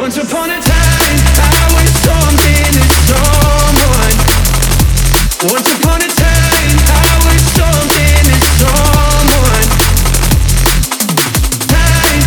Once upon a time, I was something to someone. Once upon a time, I was something to someone. Time.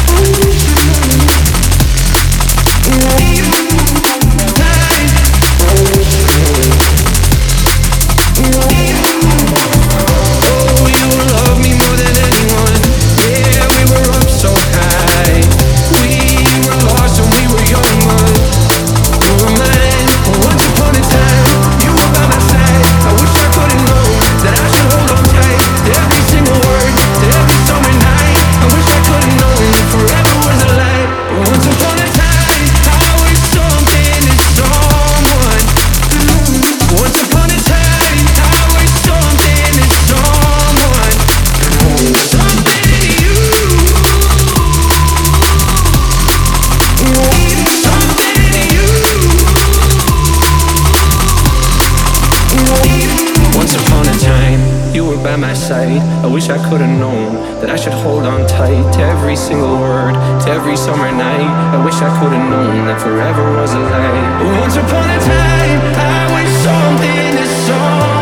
Oh, you love me more than anyone. Yeah, we were up so high. We were lost when we were young, but you were mine. Once upon a time, you were by my side. I wish I could've known that I should hold on tight to every single word, to every summer night. I wish I could've known that forever was a lie. Once upon a time, I was something to someone. Once upon a time, I was something to someone. Something to you. Something to you. Once upon a time, you were by my side. I wish I could've known that I should hold on tight to every single word, to every summer night. I wish I could've known that forever was a lie. Once upon a time, I was something to someone.